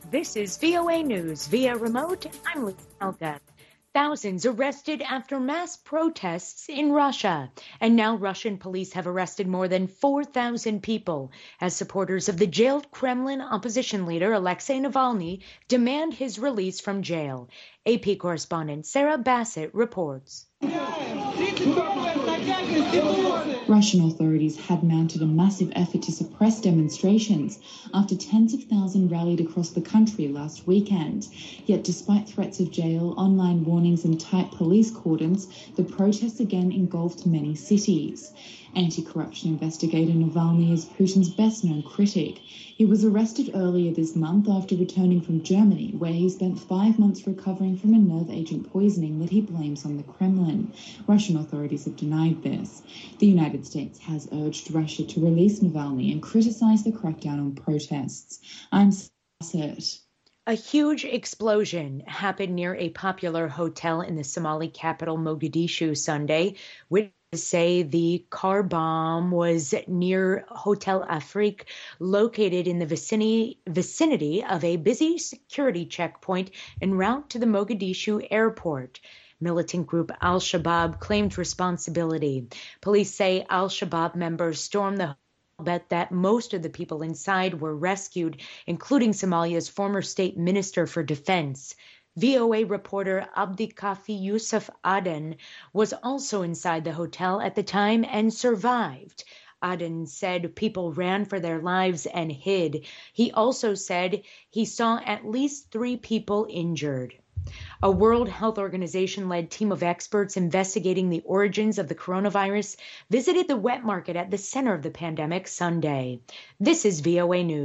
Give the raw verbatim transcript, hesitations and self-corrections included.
This is V O A News via remote. I'm Lisa Elka. Thousands arrested after mass protests in Russia. And now Russian police have arrested more than four thousand people as supporters of the jailed Kremlin opposition leader Alexei Navalny demand his release from jail. A P correspondent Sarah Bassett reports. Russian authorities had mounted a massive effort to suppress demonstrations after tens of thousands rallied across the country last weekend. Yet despite threats of jail, online warnings and tight police cordons, the protests again engulfed many cities. Anti-corruption investigator Navalny is Putin's best-known critic. He was arrested earlier this month after returning from Germany, where he spent five months recovering from a nerve agent poisoning that he blames on the Kremlin. Russian authorities have denied this. The United States has urged Russia to release Navalny and criticize the crackdown on protests. I'm Bassett. A huge explosion happened near a popular hotel in the Somali capital Mogadishu Sunday. Witnesses say the car bomb was near Hotel Afrique, located in the vicinity, vicinity of a busy security checkpoint en route to the Mogadishu airport. Militant group Al-Shabaab claimed responsibility. Police say Al-Shabaab members stormed the bet that most of the people inside were rescued, including Somalia's former state minister for defense. V O A reporter Abdikafi Yusuf Aden was also inside the hotel at the time and survived. Aden said people ran for their lives and hid. He also said he saw at least three people injured. A World Health Organization-led team of experts investigating the origins of the coronavirus visited the wet market at the center of the pandemic Sunday. This is V O A News.